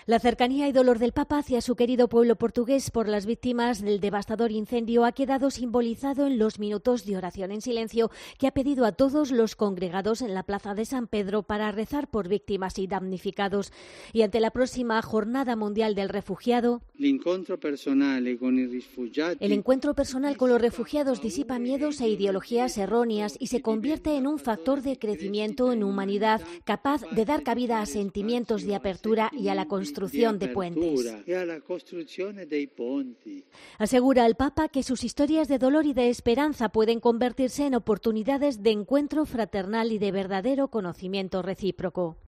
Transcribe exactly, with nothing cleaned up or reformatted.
La cercanía y dolor del Papa hacia su querido pueblo portugués por las víctimas del devastador incendio ha quedado simbolizado en los minutos de oración en silencio que ha pedido a todos los congregados en la plaza de San Pedro para rezar por víctimas y damnificados. Y ante la próxima Jornada Mundial del Refugiado, el encuentro personal con los refugiados disipa miedos e ideologías erróneas y se convierte en un factor de crecimiento en humanidad capaz de dar cabida a sentimientos de apertura y a la construcción de puentes. Asegura el Papa que sus historias de dolor y de esperanza pueden convertirse en oportunidades de encuentro fraternal y de verdadero conocimiento recíproco.